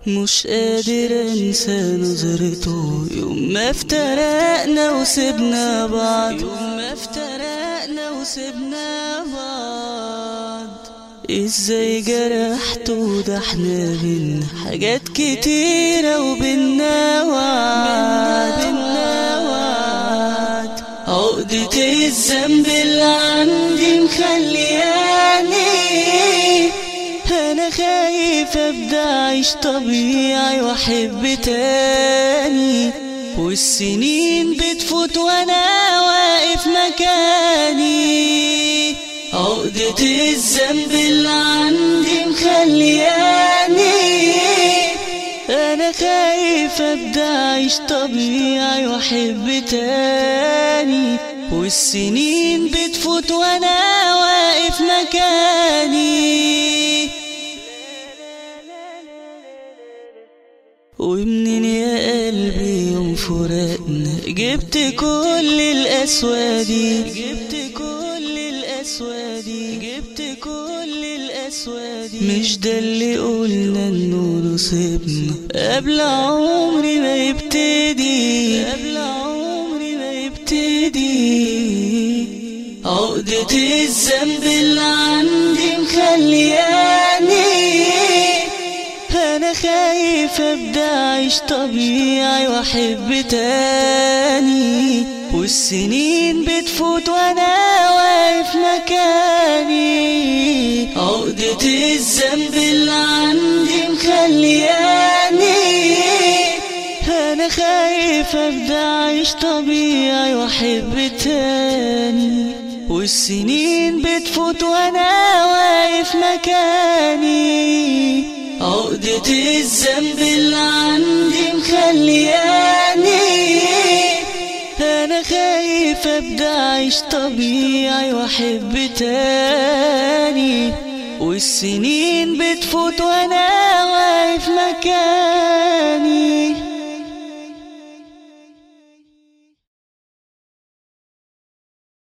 مش قادر انسى نظرته يوم ما افترقنا وسبنا بعض، ازاي جرحته، ده احنا بينا حاجات كتيرة وبينا وعد. عقدة الذنب اللي عندي مخلياني انا خايف ابدا اعيش طبيعي واحب تاني، والسنين بتفوت وانا واقف مكاني. عقدة الذنب اللي عندي مخلياني انا خايف ابدا اعيش طبيعي واحب تاني، والسنين بتفوت وانا واقف مكاني. ومنين يا قلبي يوم فراقنا جبت كل الأسوادي، مش ده اللي قلنا انه نصيبنا قبل عمري ما يبتدي. عقدة الذنب اللي عندي مخلياني انا خايف ابدا اعيش طبيعي واحب تاني، والسنين بتفوت وانا واقف مكاني. عقدة الذنب اللي عندي مخلياني انا خايف ابدا اعيش طبيعي واحب تاني، والسنين بتفوت وانا واقف مكاني. عقدة الذنب اللي عندي مخلياني انا خايف ابدا اعيش طبيعي واحب تاني، والسنين بتفوت وانا واقف